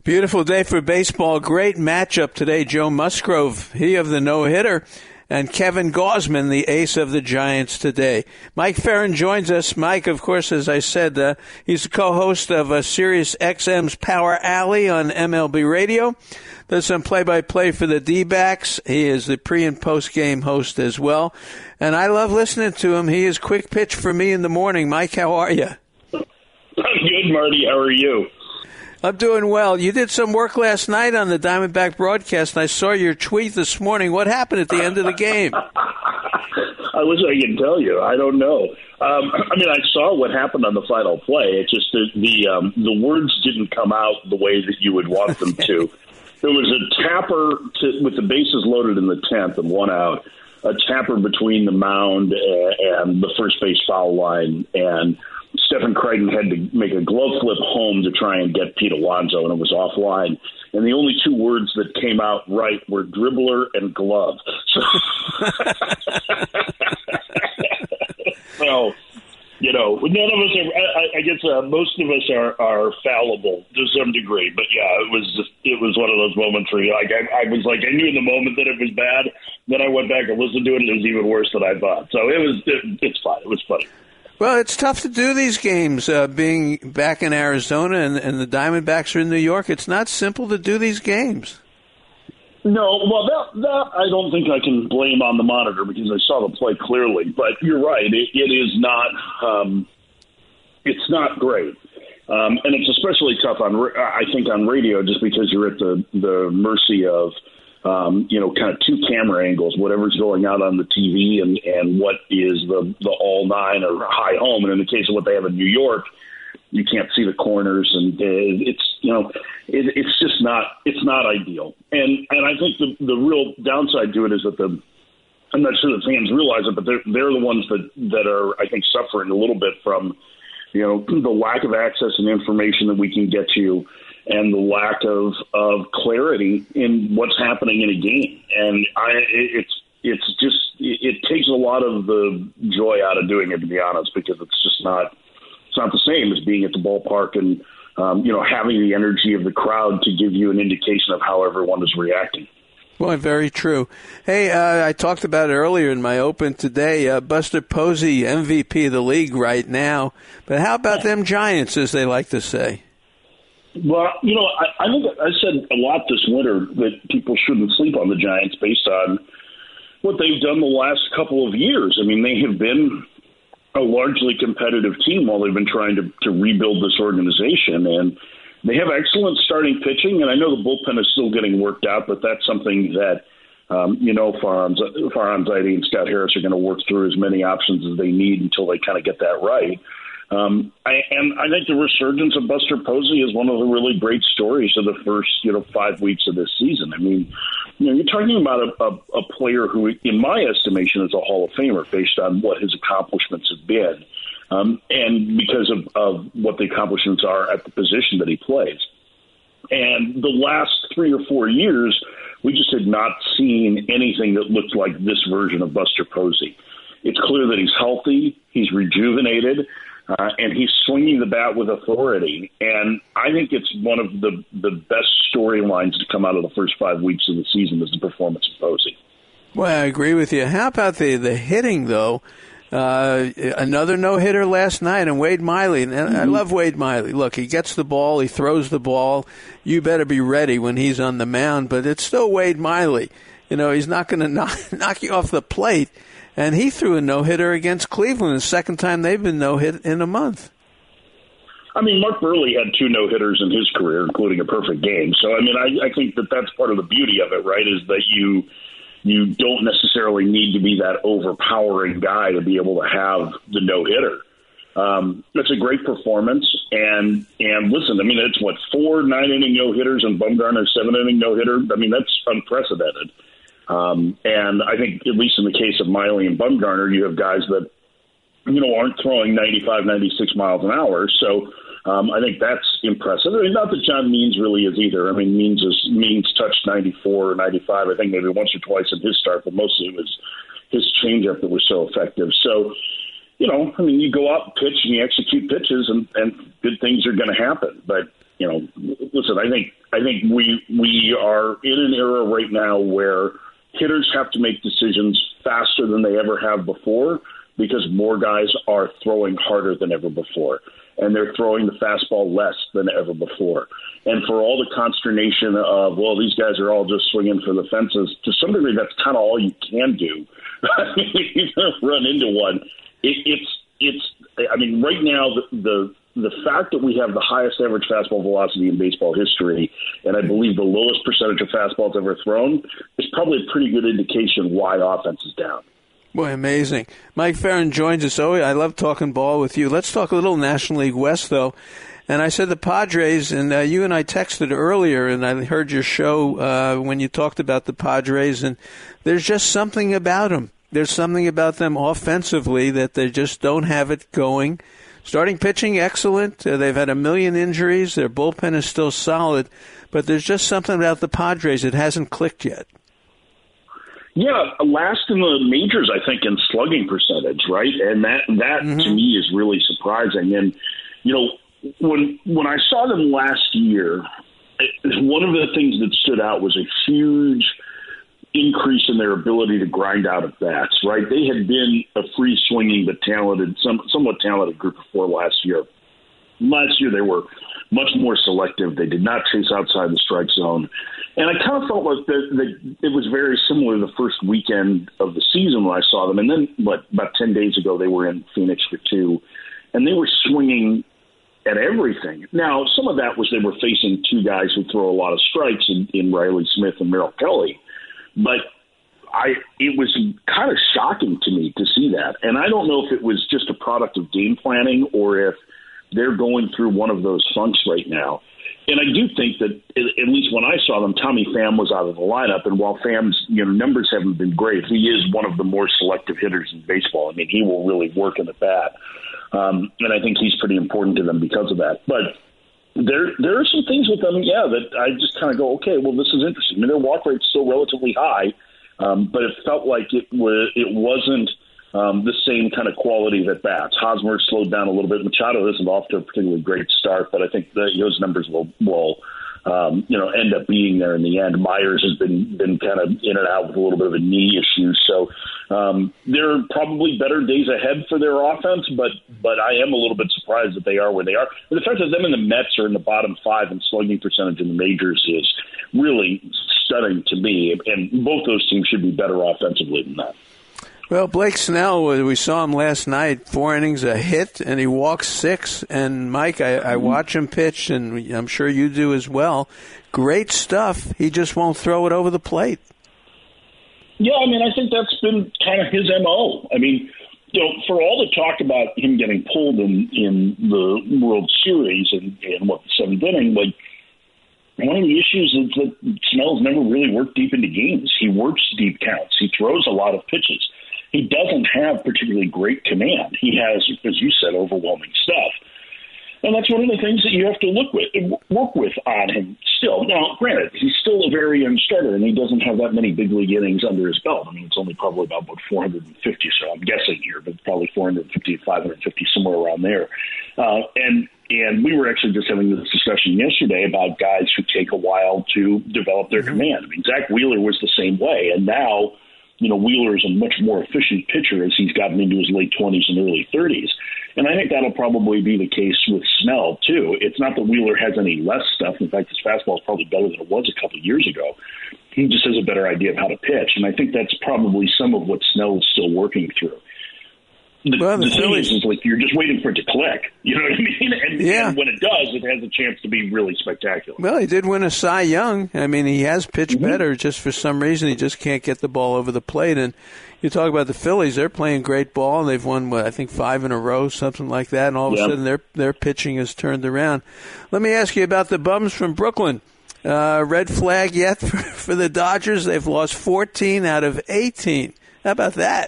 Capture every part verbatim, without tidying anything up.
Beautiful day for baseball. Great matchup today. Joe Musgrove, he of the no-hitter, and Kevin Gausman, the ace of the Giants today. Mike Ferrin joins us. Mike, of course, as I said, uh, he's the co-host of uh, Sirius X M's Power Alley on M L B Radio. Does some play-by-play for the D-backs. He is the pre- and post-game host as well. And I love listening to him. He is quick pitch for me in the morning. Mike, how are you? I'm good, Marty. How are you? I'm doing well. You did some work last night on the Diamondback broadcast, and I saw your tweet this morning. What happened at the end of the game? I wish I could tell you. I don't know. Um, I mean, I saw what happened on the final play. It's just that the um, the words didn't come out the way that you would want them to. There was a tapper to, with the bases loaded in the tenth and one out, a tapper between the mound and the first base foul line, and Stephen Crichton had to make a glove flip home to try and get Pete Alonso, and it was offline. And the only two words that came out right were dribbler and glove. So, so you know, none of us are, I, I guess uh, most of us are, are fallible to some degree. But, yeah, it was just, it was one of those moments where like, I, I was like, I knew in the moment that it was bad. Then I went back and listened to it, and it was even worse than I thought. So it was, it, it's fine. It was funny. Well, it's tough to do these games, uh, being back in Arizona and, and the Diamondbacks are in New York. It's not simple to do these games. No, well, that, that I don't think I can blame on the monitor because I saw the play clearly. But you're right; it, it is not. Um, it's not great, um, and it's especially tough on. I think on radio just because you're at the the mercy of. Um, you know, kind of two camera angles, whatever's going out on the T V and, and what is the, the all nine or high home. And in the case of what they have in New York, you can't see the corners, and it's, you know, it, it's just not, it's not ideal. And, and I think the, the real downside to it is that the, I'm not sure the fans realize it, but they're, they're the ones that, that are, I think, suffering a little bit from, you know, the lack of access and information that we can get to, and the lack of, of clarity in what's happening in a game. And I, it's it's just, it takes a lot of the joy out of doing it, to be honest, because it's just not, it's not the same as being at the ballpark and, um, you know, having the energy of the crowd to give you an indication of how everyone is reacting. Well, very true. Hey, uh, I talked about it earlier in my open today. Uh, Buster Posey, M V P of the league right now. But how about them Giants, as they like to say? Well, you know, I, I think I said a lot this winter that people shouldn't sleep on the Giants based on what they've done the last couple of years. I mean, they have been a largely competitive team while they've been trying to, to rebuild this organization. And they have excellent starting pitching, and I know the bullpen is still getting worked out, but that's something that, um, you know, Farhan Zaidi and Scott Harris are going to work through as many options as they need until they kind of get that right. Um, I, and I think the resurgence of Buster Posey is one of the really great stories of the first, you know, five weeks of this season. I mean, you know, you're talking about a, a, a player who, in my estimation, is a Hall of Famer based on what his accomplishments have been, um, and because of, of what the accomplishments are at the position that he plays. And the last three or four years, we just had not seen anything that looked like this version of Buster Posey. It's clear that he's healthy, he's rejuvenated, Uh, and he's swinging the bat with authority. And I think it's one of the, the best storylines to come out of the first five weeks of the season is the performance of Posey. Well, I agree with you. How about the, the hitting, though? Uh, another no-hitter last night, and Wade Miley. And mm-hmm. I love Wade Miley. Look, he gets the ball, he throws the ball. You better be ready when he's on the mound. But it's still Wade Miley. You know, he's not going to knock, knock you off the plate. And he threw a no-hitter against Cleveland, the second time they've been no-hit in a month. I mean, Mark Burley had two no-hitters in his career, including a perfect game. So, I mean, I, I think that that's part of the beauty of it, right, is that you you don't necessarily need to be that overpowering guy to be able to have the no-hitter. Um, that's a great performance. And, and listen, I mean, it's, what, four nine-inning no-hitters and Bumgarner seven-inning no-hitter? I mean, that's unprecedented. Um, and I think, at least in the case of Miley and Bumgarner, you have guys that, you know, aren't throwing ninety-five, ninety-six miles an hour. So um, I think that's impressive. I mean, not that John Means really is either. I mean, Means is Means touched ninety-four or ninety-five, I think maybe once or twice in his start, but mostly it was his changeup that was so effective. So, you know, I mean, you go out and pitch and you execute pitches and, and good things are going to happen. But you know, listen, I think I think we we are in an era right now where hitters have to make decisions faster than they ever have before because more guys are throwing harder than ever before, and they're throwing the fastball less than ever before. And for all the consternation of, well, these guys are all just swinging for the fences, to some degree, that's kind of all you can do. I mean, you're going to run into one. It, it's, it's. I mean, right now, the, the the fact that we have the highest average fastball velocity in baseball history, and I believe the lowest percentage of fastballs ever thrown, is probably a pretty good indication why offense is down. Boy, amazing. Mike Ferrin joins us. Oh, I love talking ball with you. Let's talk a little National League West, though. And I said the Padres, and uh, you and I texted earlier, and I heard your show uh, when you talked about the Padres, and there's just something about them. There's something about them offensively that they just don't have it going. Starting pitching, excellent. Uh, they've had a million injuries. Their bullpen is still solid. But there's just something about the Padres that hasn't clicked yet. Yeah, last in the majors, I think, in slugging percentage, right? And that, that mm-hmm. to me, is really surprising. And, you know, when when I saw them last year, it, one of the things that stood out was a huge increase in their ability to grind out at bats, right? They had been a free swinging but talented, some, somewhat talented group before last year. Last year they were much more selective. They did not chase outside the strike zone. And I kind of felt like that, that it was very similar the first weekend of the season when I saw them. And then, what, about ten days ago, they were in Phoenix for two, and they were swinging at everything. Now, some of that was they were facing two guys who throw a lot of strikes in, in Riley Smith and Merrill Kelly. But I, it was kind of shocking to me to see that. And I don't know if it was just a product of game planning or if they're going through one of those funks right now. And I do think that, at least when I saw them, Tommy Pham was out of the lineup. And while Pham's you know, numbers haven't been great, he is one of the more selective hitters in baseball. I mean, he will really work in the bat. Um, and I think he's pretty important to them because of that. But there there are some things with them, yeah, that I just kind of go, okay, well, this is interesting. I mean, their walk rate's still relatively high, um, but it felt like it, was, it wasn't um, the same kind of quality that bats. Hosmer slowed down a little bit. Machado isn't off to a particularly great start, but I think that those numbers will, will um, you know, end up being there in the end. Myers has been, been kind of in and out with a little bit of a knee issue. So um, there are probably better days ahead for their offense, but but I am a little bit surprised that they are where they are. But the fact that them and the Mets are in the bottom five in slugging percentage in the majors is really stunning to me. And both those teams should be better offensively than that. Well, Blake Snell, we saw him last night, four innings, a hit, and he walked six. And, Mike, I, I watch him pitch, and I'm sure you do as well. Great stuff. He just won't throw it over the plate. Yeah, I mean, I think that's been kind of his M O. I mean, you know, for all the talk about him getting pulled in, in the World Series and, and what, the seventh inning, like, one of the issues is that Snell's never really worked deep into games. He works deep counts. He throws a lot of pitches. He doesn't have particularly great command. He has, as you said, overwhelming stuff. And that's one of the things that you have to look with, work with on him still. Now, granted, he's still a very young starter, and he doesn't have that many big league innings under his belt. I mean, it's only probably about, about four hundred fifty, so I'm guessing here, but probably four hundred fifty to five hundred fifty, somewhere around there. Uh, and and we were actually just having this discussion yesterday about guys who take a while to develop their mm-hmm. command. I mean, Zach Wheeler was the same way, and now – you know, Wheeler is a much more efficient pitcher as he's gotten into his late twenties and early thirties. And I think that'll probably be the case with Snell, too. It's not that Wheeler has any less stuff. In fact, his fastball is probably better than it was a couple of years ago. He just has a better idea of how to pitch. And I think that's probably some of what Snell is still working through. The, well, the, the thing is, is, like, you're just waiting for it to click. You know what I mean? And, yeah. and when it does, it has a chance to be really spectacular. Well, he did win a Cy Young. I mean, he has pitched mm-hmm. better. Just for some reason, he just can't get the ball over the plate. And you talk about the Phillies; they're playing great ball, and they've won, what, I think, five in a row, something like that. And all of yep. a sudden, their their pitching has turned around. Let me ask you about the Bums from Brooklyn. Uh, red flag yet for, for the Dodgers? They've lost fourteen out of eighteen. How about that?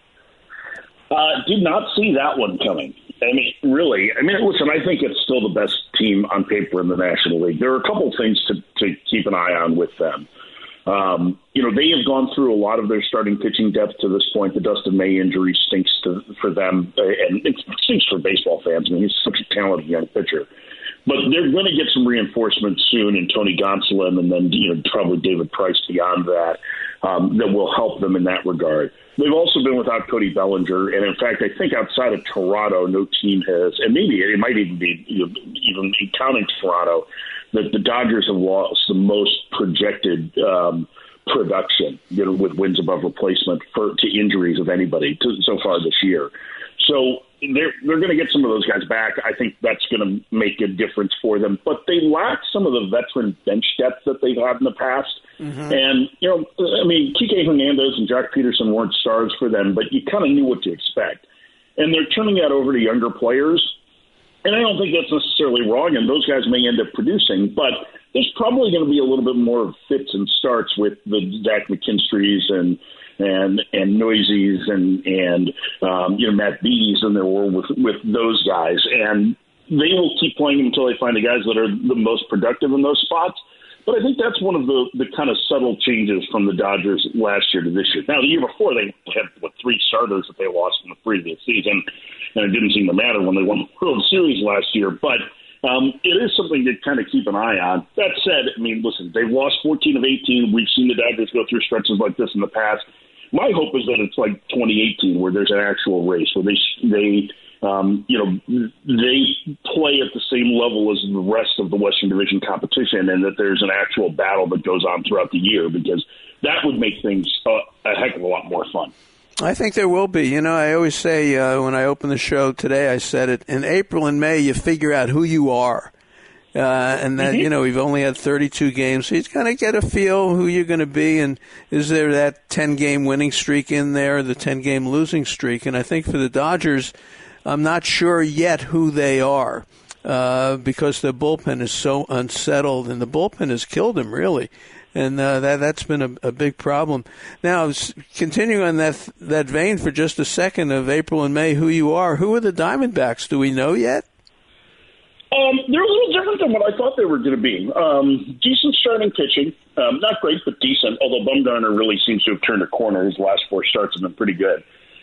Uh, did not see that one coming. I mean, really. I mean, listen, I think it's still the best team on paper in the National League. There are a couple of things to, to keep an eye on with them. Um, you know, they have gone through a lot of their starting pitching depth to this point. The Dustin May injury stinks to, for them, and it stinks for baseball fans. I mean, he's such a talented young pitcher. but they're going to get some reinforcements soon in Tony Gonsolin and then, you know, probably David Price beyond that, um, that will help them in that regard. They've also been without Cody Bellinger, and in fact, I think outside of Toronto, no team has, and maybe it might even be, you know, even counting Toronto, that the Dodgers have lost the most projected um, production, you know, with wins above replacement for to injuries of anybody to, so far this year. So they're they're going to get some of those guys back. I think that's going to make a difference for them. But they lack some of the veteran bench depth that they've had in the past. Mm-hmm. And, you know, I mean, Kike Hernandez and Jack Peterson weren't stars for them, but you kind of knew what to expect. And they're turning that over to younger players. And I don't think that's necessarily wrong, and those guys may end up producing. But there's probably going to be a little bit more fits and starts with the Zach McKinstry's and and and Noisies and and um, you know Matt Beatties than there were with with those guys, and they will keep playing until they find the guys that are the most productive in those spots. But I think that's one of the, the kind of subtle changes from the Dodgers last year to this year. Now, the year before, they had what, three starters that they lost in the previous season, and it didn't seem to matter when they won the World Series last year. But um, it is something to kind of keep an eye on. That said, I mean, listen, they've lost fourteen of eighteen. We've seen the Dodgers go through stretches like this in the past. My hope is that it's like twenty eighteen, where there's an actual race, where they they um, you know they play at the same level as the rest of the Western Division competition, and that there's an actual battle that goes on throughout the year, because that would make things uh, a heck of a lot more fun. I think there will be. You know, I always say uh, when I open the show today, I said it, in April and May, you figure out who you are. Uh, and that, mm-hmm. you know, we've only had thirty-two games, so you kind of get a feel who you're going to be, and is there that ten-game winning streak in there, the ten-game losing streak? And I think for the Dodgers, I'm not sure yet who they are, uh, because the bullpen is so unsettled, and the bullpen has killed them, really. And uh, that, that's been a, a big problem. Now, continuing on that that vein for just a second of April and May, who you are, who are the Diamondbacks? Do we know yet? Um, they're a little different than what I thought they were going to be. Um, decent starting pitching. Um, not great, but decent, although Bumgarner really seems to have turned a corner. His last four starts have been pretty good.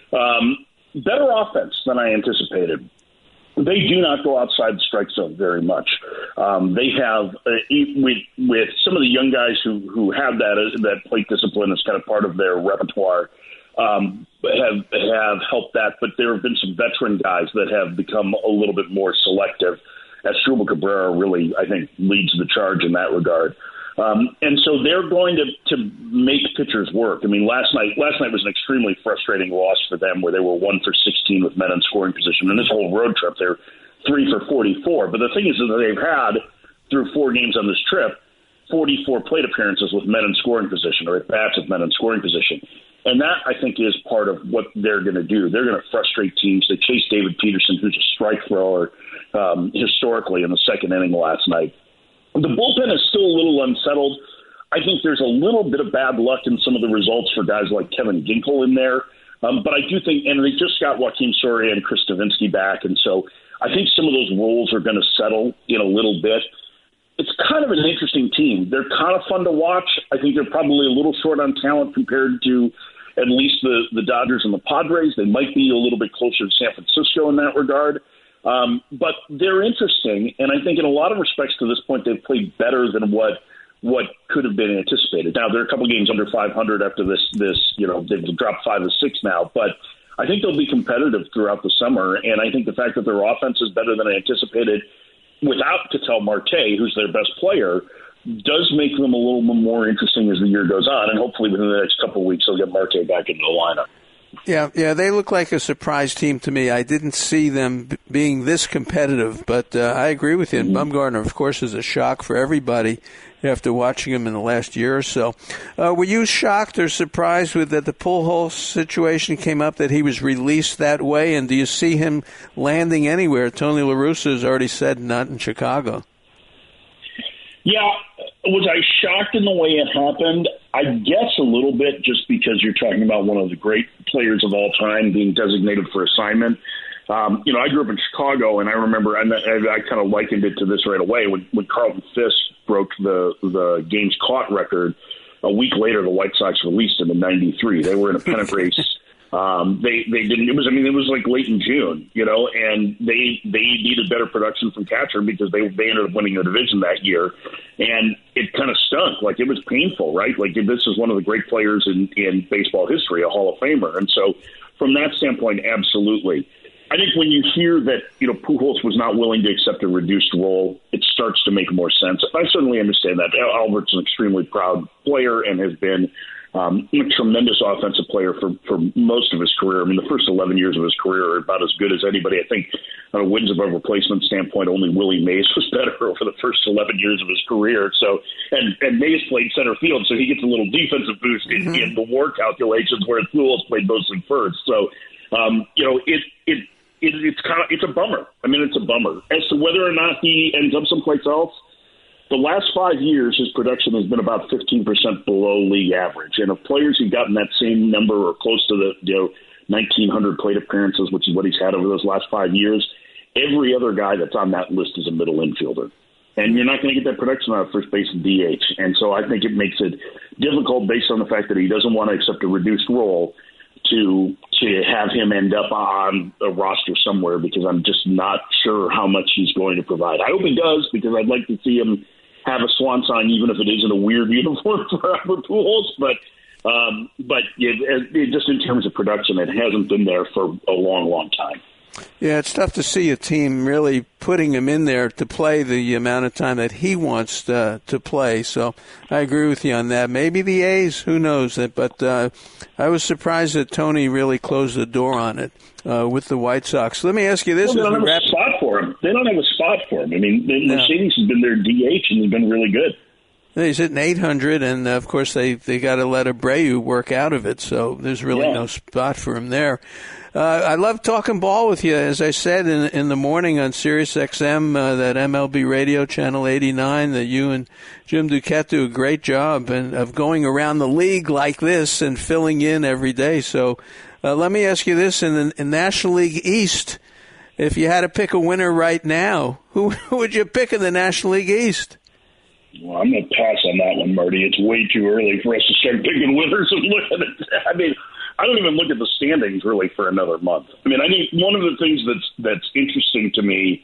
Um, better offense than I anticipated. They do not go outside the strike zone very much. Um, they have, uh, with, with some of the young guys who, who have that, uh, that plate discipline as kind of part of their repertoire, um, have, have helped that. But there have been some veteran guys that have become a little bit more selective. Asdrubal Cabrera really, I think, leads the charge in that regard. Um, and so they're going to, to make pitchers work. I mean, last night last night was an extremely frustrating loss for them, where they were one for sixteen with men in scoring position. And this whole road trip, they're three for forty-four. But the thing is that they've had, through four games on this trip, forty-four plate appearances with men in scoring position, or at bats with men in scoring position. And that, I think, is part of what they're going to do. They're going to frustrate teams. They chased David Peterson, who's a strike thrower, um, historically in the second inning last night. The bullpen is still a little unsettled. I think there's a little bit of bad luck in some of the results for guys like Kevin Ginkel in there. Um, but I do think, and they just got Joaquin Soria and Chris Stavinsky back, and so I think some of those roles are going to settle in a little bit. It's kind of an interesting team. They're kind of fun to watch. I think they're probably a little short on talent compared to at least the, the Dodgers and the Padres. They might be a little bit closer to San Francisco in that regard. Um, but they're interesting, and I think in a lot of respects to this point they've played better than what what could have been anticipated. Now, they're a couple games under five hundred after this, this you know, they've dropped five to six now, but I think they'll be competitive throughout the summer, and I think the fact that their offense is better than anticipated without Ketel Marte, who's their best player, does make them a little bit more interesting as the year goes on, and hopefully within the next couple of weeks they'll get Marte back into the lineup. Yeah, yeah, they look like a surprise team to me. I didn't see them b- being this competitive, but uh, I agree with you. And mm-hmm. Bumgarner, of course, is a shock for everybody after watching him in the last year or so. Uh, were you shocked or surprised with that the Pujols situation came up, that he was released that way? And do you see him landing anywhere? Tony La Russa has already said not in Chicago. Yeah, was I shocked in the way it happened? I guess a little bit, just because you're talking about one of the great players of all time being designated for assignment. Um, you know, I grew up in Chicago, and I remember, and I, I kind of likened it to this right away, when, when Carlton Fisk broke the, the games caught record. A week later, the White Sox released him in ninety-three. They were in a pennant race Um, they they didn't. It was I mean it was like late in June, you know, and they they needed better production from catcher because they they ended up winning the division that year, and it kind of stunk. Like it was painful, right? Like this is one of the great players in in baseball history, a Hall of Famer, and so from that standpoint, absolutely. I think when you hear that, you know, Pujols was not willing to accept a reduced role, it starts to make more sense. I certainly understand that. Albert's an extremely proud player and has been um, a tremendous offensive player for, for most of his career. I mean, the first eleven years of his career are about as good as anybody. I think on a wins above replacement standpoint, only Willie Mays was better over the first eleven years of his career. So, and, and Mays played center field, so he gets a little defensive boost mm-hmm. in, in the WAR calculations, whereas Pujols played mostly first. So, um, you know, it it. It, it's kind of it's a bummer. I mean, it's a bummer. As to whether or not he ends up someplace else, the last five years his production has been about fifteen percent below league average. And if players who've gotten that same number or close to the you know nineteen hundred plate appearances, which is what he's had over those last five years, every other guy that's on that list is a middle infielder. And you're not going to get that production out of first base and D H. And so I think it makes it difficult based on the fact that he doesn't want to accept a reduced role to to have him end up on a roster somewhere, because I'm just not sure how much he's going to provide. I hope he does, because I'd like to see him have a swan song, even if it isn't a weird uniform for Albert Pujols. But um, but it, it, just in terms of production, it hasn't been there for a long, long time. Yeah, it's tough to see a team really putting him in there to play the amount of time that he wants to, to play. So I agree with you on that. Maybe the A's, who knows it. But uh, I was surprised that Tony really closed the door on it uh, with the White Sox. Let me ask you this. Well, they don't have wrap- a spot for him. They don't have a spot for him. I mean, no. Mercedes has been their D H, and he's been really good. He's hitting eight hundred, and, uh, of course, they, they got to let Abreu work out of it, so there's really yeah. no spot for him there. Uh, I love talking ball with you, as I said, in in the morning on Sirius X M, uh, that M L B radio channel eighty-nine, that you and Jim Duquette do a great job and, of going around the league like this and filling in every day. So uh, let me ask you this, in the in National League East, if you had to pick a winner right now, who, who would you pick in the National League East? Well, I'm going to pass on that one, Marty. It's way too early for us to start picking winners and looking at it. I mean, I don't even look at the standings really for another month. I mean, I think one of the things that's that's interesting to me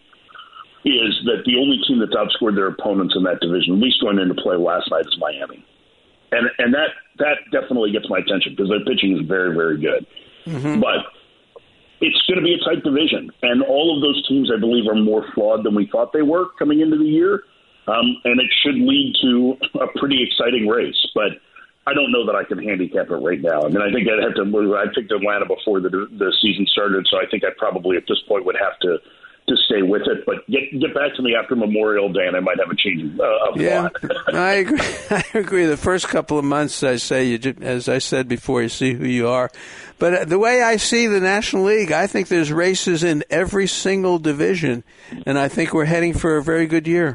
is that the only team that's outscored their opponents in that division, at least going into play last night, is Miami, and and that that definitely gets my attention because their pitching is very, very good. Mm-hmm. But it's going to be a tight division, and all of those teams, I believe, are more flawed than we thought they were coming into the year. Um, and it should lead to a pretty exciting race, but I don't know that I can handicap it right now. I mean, I think I'd have to. I picked Atlanta before the the season started, so I think I probably at this point would have to, to stay with it. But get get back to me after Memorial Day, and I might have a change uh, of yeah, thought. I agree. I agree. The first couple of months, I say, you just, as I said before, you see who you are. But the way I see the National League, I think there's races in every single division, and I think we're heading for a very good year.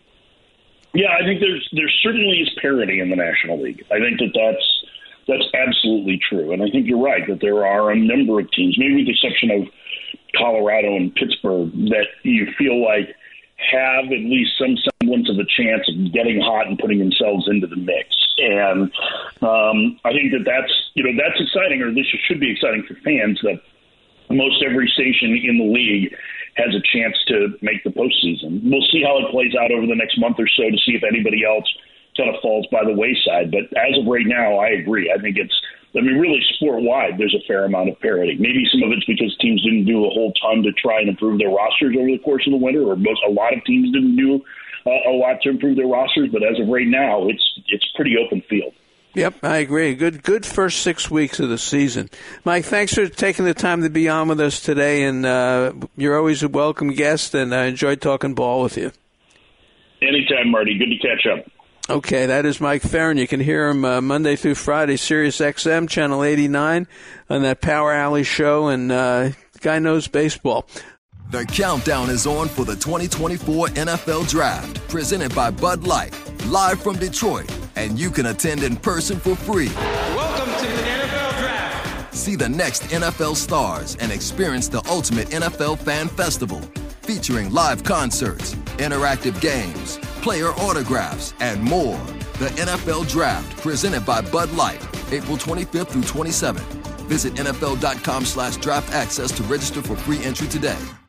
Yeah, I think there's there certainly is parity in the National League. I think that that's that's absolutely true, and I think you're right that there are a number of teams, maybe with the exception of Colorado and Pittsburgh, that you feel like have at least some semblance of a chance of getting hot and putting themselves into the mix. And um, I think that that's you know that's exciting, or at least it should be exciting for fans, that most every station in the league has a chance to make the postseason. We'll see how it plays out over the next month or so to see if anybody else kind of falls by the wayside. But as of right now, I agree. I think it's, I mean, really sport-wide, there's a fair amount of parity. Maybe some of it's because teams didn't do a whole ton to try and improve their rosters over the course of the winter, or most, a lot of teams didn't do uh, a lot to improve their rosters. But as of right now, it's it's pretty open field. Yep, I agree. Good good first six weeks of the season. Mike, thanks for taking the time to be on with us today, and uh, you're always a welcome guest, and I enjoyed talking ball with you. Anytime, Marty. Good to catch up. Okay, that is Mike Ferrin. You can hear him uh, Monday through Friday, Sirius X M, Channel eighty-nine, on that Power Alley show, and uh, the guy knows baseball. The countdown is on for the twenty twenty-four N F L Draft, presented by Bud Light, live from Detroit, and you can attend in person for free. Welcome to the N F L Draft. See the next N F L stars and experience the ultimate N F L fan festival, featuring live concerts, interactive games, player autographs, and more. The N F L Draft, presented by Bud Light, April twenty-fifth through twenty-seventh. Visit N F L dot com slash draft access to register for free entry today.